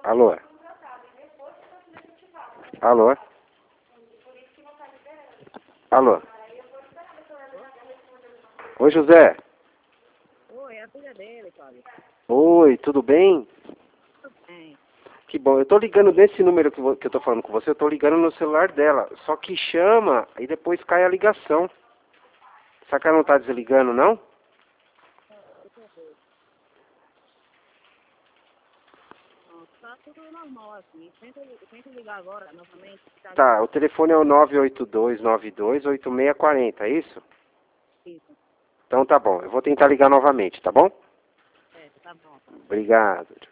Alô? Alô? Alô? Oi, José. Oi, é a filha dele, Fábio. Oi, tudo bem? Tudo bem. Que bom. Eu tô ligando nesse número que eu tô falando com você, eu tô ligando no celular dela. Só que chama e depois cai a ligação. Será que ela não tá desligando, não? Não, tá tudo normal aqui. Tenta ligar agora, novamente. Tá, o telefone é o 982928640, é isso? Isso. Então tá bom, eu vou tentar ligar novamente, tá bom? É, tá bom. Obrigado.